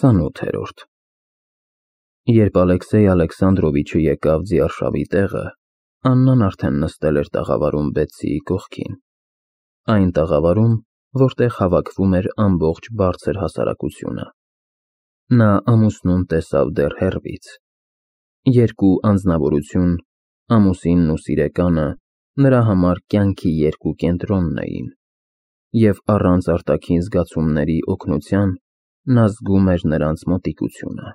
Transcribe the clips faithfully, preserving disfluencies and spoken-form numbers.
Քսանութերորդ Երբ Ալեքսեյ Ալեքսանդրովիչը եկավ ձիարշավի տեղը, Աննան արդեն նստել էր տաղավարում Բեթսիի կողքին, այն տաղավարում, որտեղ հավաքվում էր ամբողջ բարձր հասարակությունը։ Նա ամուսնուն տեսավ դեռ հեռվից։ Երկու անձնավորություն, ամուսինն ու սիրեկանը, նրա համար կյանքի երկու կենտրոնն էին, և առանց արտաքին զգացումների օգնության նա զգում էր նրանց մոտիկությունը։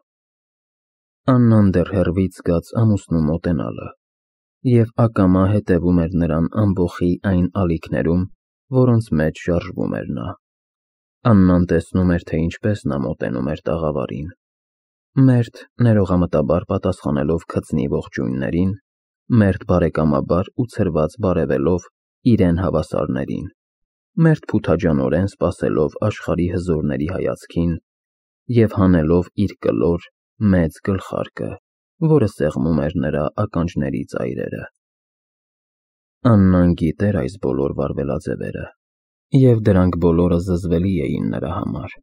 Աննան դեռ հեռվից զգաց ամուսնու մոտենալը և ակամա հետևում էր նրան ամբոխի այն ալիքներում, որոնց մեջ շարժվում էր նա։ Աննան տեսնում էր, թե ինչպես նա մոտենում էր տաղավարին, մերթ ներողամտաբար պատասխանելով քծնի ողջույններին, մերթ բարեկամաբար ու ցրված բարևելով իրեն հավասարներին, մերթ փութաջանորեն սպասելով աշխարհի հզորների հայացքին և հանելով իր կլոր, մեծ գլխարկը, որը սեղմում էր նրա ականջների ծայրերը։ Աննան գիտեր այս բոլոր վարվելաձևերը, և դրանք բոլորը զզվելի էին նրա համար։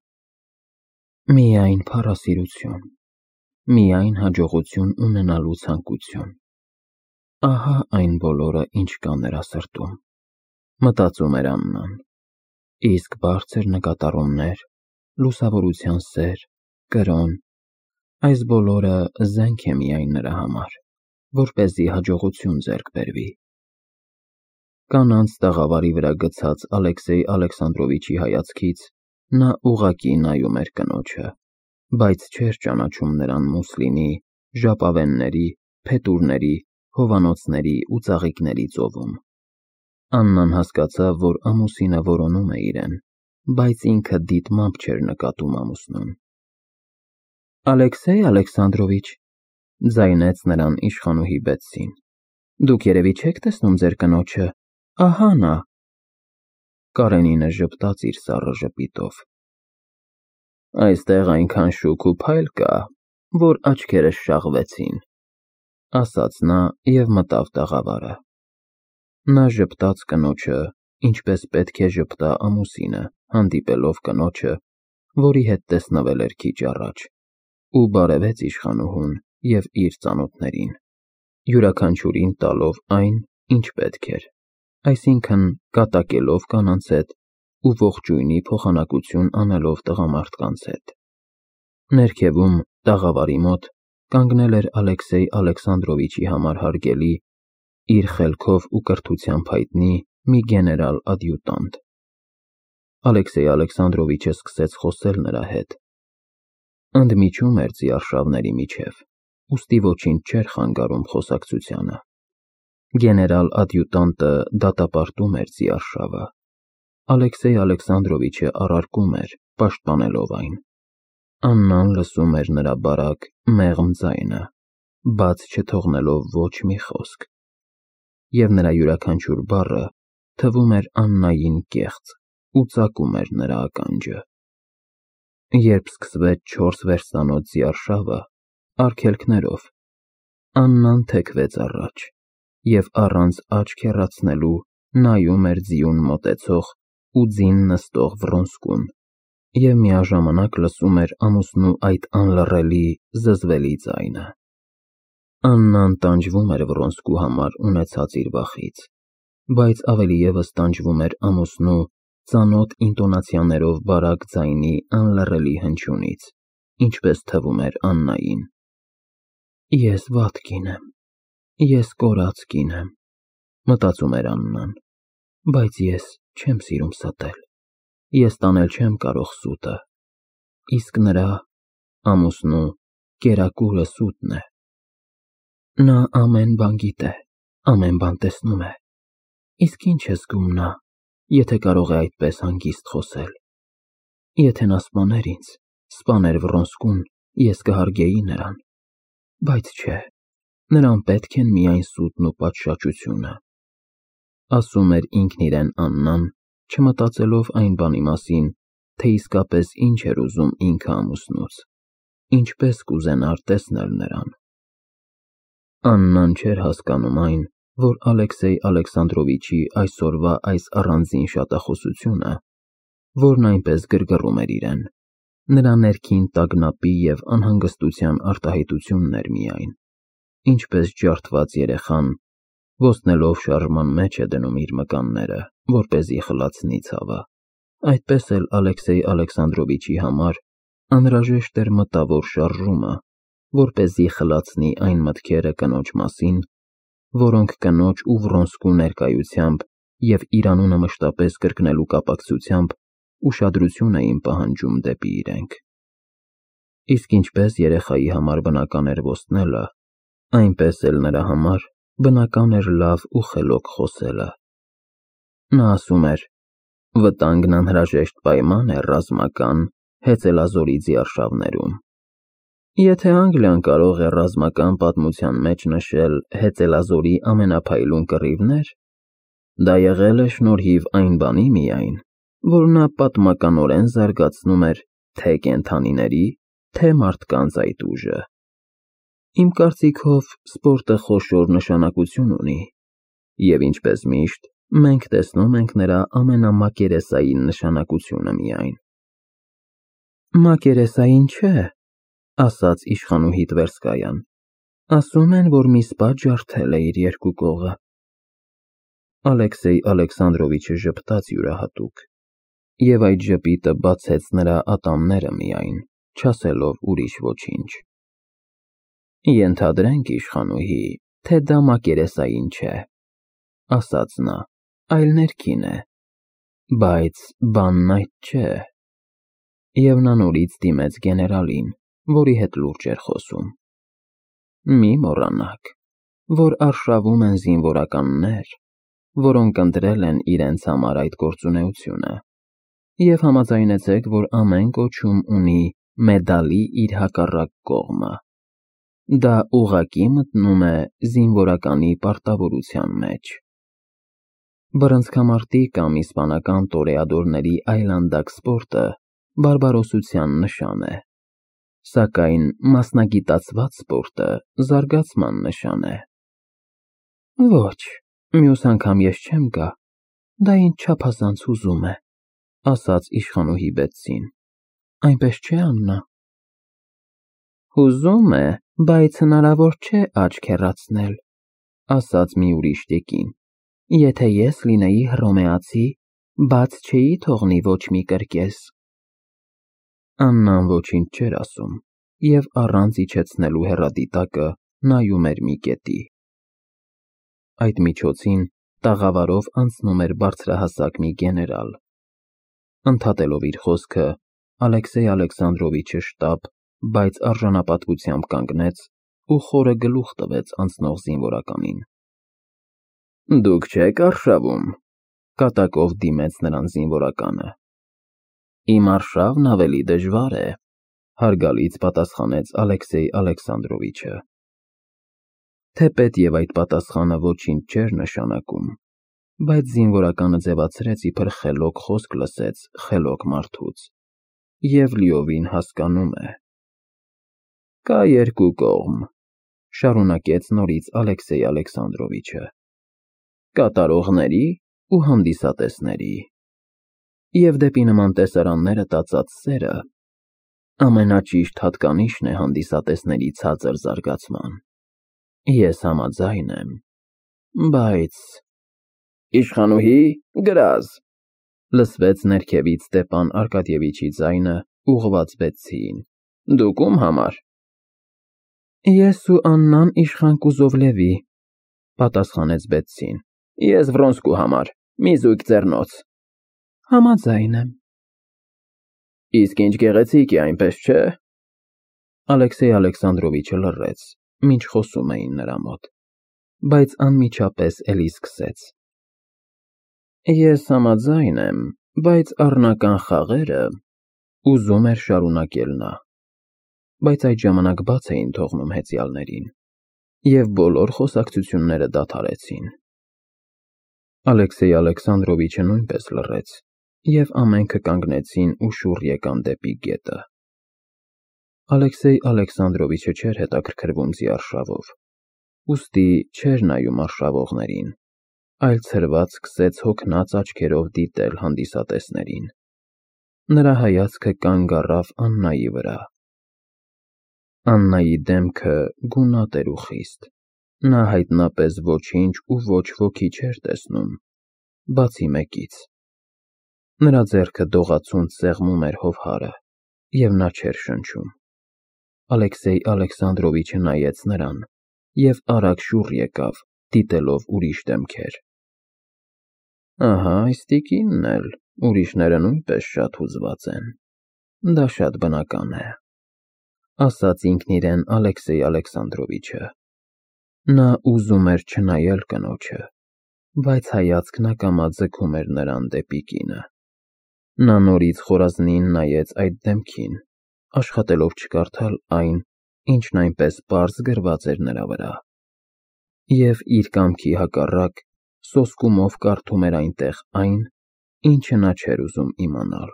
Միայն փառասիրություն, միայն հաջողություն ունենալու ցանկություն։ Ահա այն բոլորը, ինչ կա նրա սրտում, մտածում էր Աննան, իսկ բարձր նկատառումներ, լուսավորության սեր, կրոն, այս բոլորը զենք է միայն նրա համար, որպեսզի հաջողություն ձեռք բերվի։ Կանանց տաղավարի վրա գցած Ալեքսեյ Ալեքսանդրովիչի հայացքից նա ուղղակի նայում էր կնոջը, բայց չէր ճանաչում նրան մուսլինի, ժապավենների, փետուրների, հովանոցների ու ծաղիկների ծովում։ Աննան հասկացավ, որ ամուսինը որոնում է իրեն, բայց ինքը դիտմամբ չէր նկատում ամուսնուն։ Ալեքսեյ Ալեքսանդրովիչ, ձայնեց նրան իշխանուհի Բեթսին, դուք երևի չեք տեսնում ձեր կնոջը, ահա նա։ Կարենինը ժպտաց իր սառը ժպիտով։ Այստեղ այնքան շուք ու փայլ կա, որ աչքերս շաղվեցին, ասաց նա և մտավ տաղավարը։ Նա ժպտաց կնոջը, ինչպես պետք է ժպտա ամուսինը, հանդիպելով կնոջը, որի հետ տեսնվել էր քիչ առաջ, ու բարևեց իշխանուհուն և իր ծանոթներին, յուրաքանչյուրին տալով այն, ինչ պետք էր, այսինքն կատակելով կանանց հետ ու ողջույնի փոխանակություն անելով տղամարդկանց հետ։ Ներքևում, տաղավարի մոտ, կանգնել էր Ալեքսեյ Ալեքսանդրովիչի համար հարգելի, իր խելքով ու կրթությամբ հայտնի մի գեներալ֊ադյուտանտ։ Ալեքսեյ Ալեքսանդրովիչը սկսեց խոսել նրա հետ։ Ընդմիջում էր ձիարշավների միջև, ուստի ոչինչ չէր խանգարում խոսակցությանը։ Գեներալ-ադյուտանտը դատապարտում էր ձիարշավը։ Ալեքսեյ Ալեքսանդրովիչը առարկում էր, պաշտպանելով այն։ Աննան լսում էր նրա բարակ, մեղմ ձայնը, բաց չթողնելով ոչ մի խոսք, և նրա յուրաքանչյուր բառը թվում էր Աննային կեղծ ու ծակում էր նրա ականջը։ Երբ սկսվեց չորս վերստանոց ձիարշավը, արգելքներով, Աննան թեքվեց առաջ և առանց աչք հեռացնելու նայում էր ձիուն մոտեցող ու ձին նստող Վռոնսկուն և միաժամանակ լսում էր ամուսնու այդ անլռելի, զզվելի ձայնը։ Աննան տանջվում էր Վռոնսկու համար ունեցած իր վախից, բայց ավելի ևս տանջվում էր ամուսնու ծանոթ ինտոնացիաներով բարակ ձայնի անլռելի հնչյունից, ինչպես թվում էր Աննային։ Ես վատ կին եմ, ես կորած կին եմ, մտածում էր Աննան, բայց ես չեմ սիրում ստել, ես տանել չեմ կարող սուտը, իսկ նրա, ամուսնու, կերակուրը սուտն է։ Նա ամեն բան գիտե, ամեն բան տեսնում է, իսկ ինչ է զգում նա, եթե կարող է այդպես հանգիստ խոսել։ Եթե նա սպաներ ինձ, սպաներ Վռոնսկուն, ես կհարգեի նրան, բայց չէ, նրան պետք են միայն սուտն ու պատշաճությունը։ Ասում էր ինքն իրեն Աննան, չմտածելով այն բանի մասին, թե իսկապես ինչ էր ուզում ինքը ամուսնուց, ինչպես կուզենար տեսնել նրան։ Աննան չէր հասկանում այն, որ Ալեքսեյ Ալեքսանդրովիչի այսօրվա այս առանձին շատախոսությունը, որն այնպես գրգռում էր իրեն, նրա ներքին տագնապի և անհանգստության արտահայտությունն էր միայն, ինչպես ջարդված երեխան, ոսնելով շարժման մեջ է դնում իր մկանները, որպեսզի խլացնի ցավը, այդպես էլ Ալեքսեյ Ալեքսանդրովիչի համար անհրաժեշտ էր մտավոր շարժումը, որպեսզի խլացնի այն մտքերը կնոջ մասին, որոնք կնոջ ու Վրոնսկու ներկայությամբ և իր անունը մշտապես կրկնելու կապակցությամբ ուշադրություն էին պահանջում դեպի իրենք։ Իսկ ինչպես երեխայի համար բնական էր ոսնելը, այնպես էլ նրա համար բնական էր լավ ու խելոք խոսելը։ Նա ասում էր. «Վտանգն անհրաժեշտ պայման է ռազմական հեծելազորի ձիարշավներում։ Եթե Անգլիան կարող է ռազմական պատմության մեջ նշել հեծելազորի ամենափայլուն կռիվներ, դա եղել է շնորհիվ այն բանի միայն, որ նա պատմականորեն զարգացնում էր թե կենդանիների, թե մարդկանց այդ ուժը։ Իմ կարծիքով սպորտը խոշոր նշանակություն ունի, և ինչպես միշտ, մենք տեսնում ենք նրա ամենամակերեսային նշանակությունը միայն»։ «Մակերեսային չէ», ասաց իշխանուհի Տվերսկայան, ասում են, որ մի սպա ջարդել է իր երկու կողը։ Ալեքսեյ Ալեքսանդրովիչը ժպտաց յուրահատուկ, և այդ ժպիտը բացեց նրա ատամները միայն, չասելով ուրիշ ոչինչ։ «Ենթադրենք, իշխանուհի, թե դա մակերեսային չէ», ասաց նա, այլ ներքին է, բայց բանն այդ չէ։ Եվ նա նորից դիմեց գեներալին, որի հետ լուրջ էր խոսում։ «Մի մոռանաք, որ արշավում են զինվորականներ, որոնք ընտրել են իրենց համար այդ գործունեությունը, և համաձայնեցեք, որ ամեն կոչում ունի մեդալի իր հակառակ կողմը։ Դա ուղղակի մտնում է զինվորականի պարտավորության մեջ։ Բռնցքամարտի կամ իսպանական տորեադորների այլանդակ սպորտը բարբարոսության նշան է, սակայն մասնագիտացված սպորտը զարգացման նշան է»։ «Ոչ, մյուս անգամ ես չեմ գա, դա ինձ չափազանց հուզում է», ասաց իշխանուհի Բետսին, այնպես չէ՞, Աննա։ «Հուզում է, բայց հնարավոր չէ աչք հեռացնել», ասաց մի ուրիշ տիկին, «եթե ես լինեի հռոմեացի, բաց չէի թողնի ոչ մի կրկես»։ Աննան ոչինչ չէր ասում և առանց իջեցնելու հեռադիտակը նայում էր մի կետի։ Այդ միջոցին տաղավարով անցնում էր բարձրահասակ մի գեներալ։ Ընդհատելով իր խոսքը, Ալեքսեյ Ալեքսանդրովիչը շտապ, բայց արժանապատվությամբ կանգնեց ու խորը գլուխ տվեց անցնող զինվորականին։ «Դուք չեք արշավում», կատակով դիմեց նրան զինվորականը։ «Իմ արշավն ավելի դժվար է», հարգալից պատասխանեց Ալեքսեյ Ալեքսանդրովիչը։ Թեպետև այդ պատասխանը ոչինչ չէր նշանակում, բայց զինվորականը ձևացրեց, իբր խելոք խոսք լսեց խելոք մարդուց, և լիովին հասկանում է։ «Կա երկու կողմ», շարունակեց նորից Ալեքսեյ Ալեքսանդրովիչը, «կատարողների ու հանդիսատեսների, և դեպի նման տեսարանները տածած սերը ամենաճիշտ հատկանիշն է հանդիսատեսների ցածր զարգացման։ Ես համաձայն եմ, բայց…» «Իշխանուհի, գրազ», լսվեց ներքևից Ստեփան Արկադիևիչի ձայնը, ուղղված Բետսիին, «դուք ում համար»։ «Ես ու Աննան իշխան Կուզովլևի», պատասխանեց Բետսին, «ես Վրոնսկու համար, մի զույգ ձեռնոց»։ «Համաձայն եմ»։ «Իսկ ինչ գեղեցիկ է, այնպես չէ՞։ Ալեքսեյ Ալեքսանդրովիչը լռեց, մինչ խոսում էին նրա մոտ, բայց անմիջապես էլի սկսեց. «Ես համաձայն եմ, բայց առնական խաղերը…» ուզում էր շարունակել նա, բայց այդ ժամանակ բաց էին թողնում հեծյալներին, և բոլոր խոսակցությունները դադարեցին։ Ալեքսեյ Ալեքսանդրովիչը նույնպես լռեց, և ամենքը կանգնեցին ու շուռ եկան դեպի գետը։ Ալեքսեյ Ալեքսանդրովիչը չէր հետաքրքրվում ձիարշավով, ուստի չէր նայում արշավողներին, այլ ցրված սկսեց հոգնած աչքերով դիտել հանդիսատեսներին։ Նրա հայացքը կանգ առավ Աննայի վրա։ Աննայի դեմքը գունատ էր ու խիստ։ Նա հայտնապես ոչինչ ու ոչ ոքի չէր տեսնում, բացի մեկից։ Նրա ձեռքը դողացունց սեղմում էր հովհարը, և նա չէր շնչում։ Ալեքսեյ Ալեքսանդրովիչը նայեց նրան և արագ շուռ եկավ, դիտելով ուրիշ դեմքեր։ Ահա այս տիկինն էլ, ուրիշները նույնպես շատ հուզված են։ Դա շատ բնական է, ասաց ինքն իրեն Ալեքսեյ Ալեքսանդրովիչը։ Նա ուզում էր չնայել կնոջը, բայց հայացքն ակամա ձգում էր նրան դեպի կինը։ Նա նորից խորազնին նայեց այդ դեմքին, աշխատելով չկարդալ այն, ինչն այնպես պարզ գրված էր նրա վրա, և իր կամքի հակառակ սոսկումով կարդում էր այնտեղ այն, ինչը նա չէր ուզում իմանալ։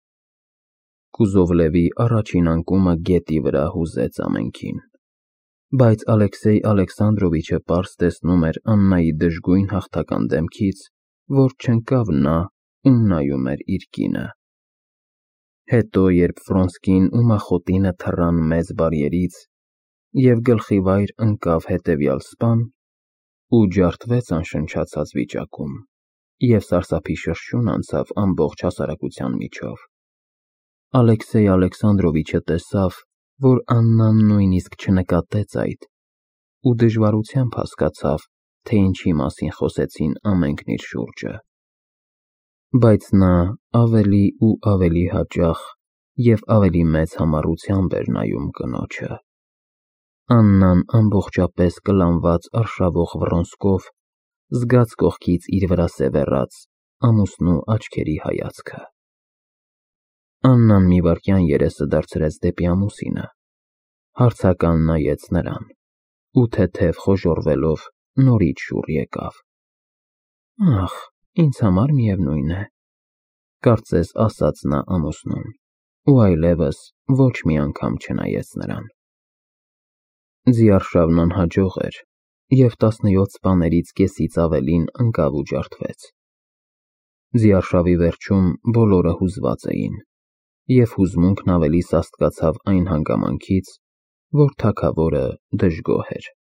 Կուզովլևի առաջին անկումը գետի վրա հուզեց ամենքին, բայց Ալեքսեյ Ալեքսանդրովիչը պարզ տեսնում էր Աննայի դժգույն հաղթական դեմքից, որ չընկավ նա, ում նայում էր իր կինը։ Հետո, երբ Վրոնսկին ու Մախոտինը թռան մեծ բարիերից, և գլխիվայր ընկավ հետևյալ սպան, ու ջարդվեց անշնչացած վիճակում, և սարսափի շրշյուն անցավ ամբողջ հասարակության միջով, Ալեքսեյ Ալեքսանդրովիչը տեսավ, որ Աննան նույնիսկ չնկատեց այդ, ու դժվարությամբ հասկացավ, թե ինչի մասին խոսեցին ամենքն իր շուրջը։ Բայց նա ավելի ու ավելի հաճախ և ավելի մեծ համառությամբ էր նայում կնոջը։ Աննան ամբողջապես կլանված արշավող Վռոնսկով զգաց կողքից իր վրա սևեռած ամուսնու աչքերի հայացքը։ Աննան մի վայրկյան երեսը դարձրեց դեպի ամուսինը, հարցական նայեց նրան ու թեթև խոժոռվելով նորից շուռ եկավ։ Ախ, ինձ համար միևնույն է, կարծես ասաց նա ամուսնուն, ու այլևս ոչ մի անգամ չնայեց նրան։ Ձիարշավն անհաջող էր, և տասնյոթ սպաներից կեսից ավելին ընկավ ու ջարդվեց։ Ձիարշավի վերջում բոլորը հուզված էին, և հուզմունքն ավելի սաստկացավ այն հանգամանքից, որ թագավորը դժգոհ էր։